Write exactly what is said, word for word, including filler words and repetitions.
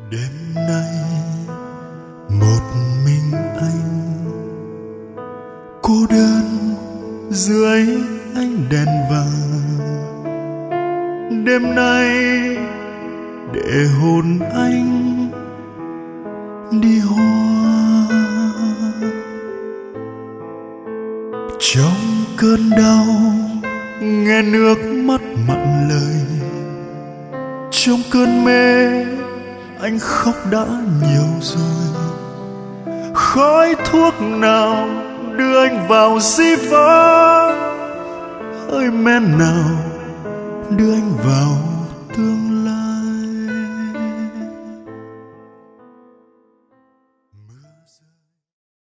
Đêm nay một mình anh cô đơn dưới ánh đèn vàng. Đêm nay để hồn anh đi hoa. Trong cơn đau nghe nước mắt mặn lời, trong cơn mê anh khóc đã nhiều rồi. Khói thuốc nào đưa anh vào dĩ vãng, hơi men nào đưa anh vào tương lai.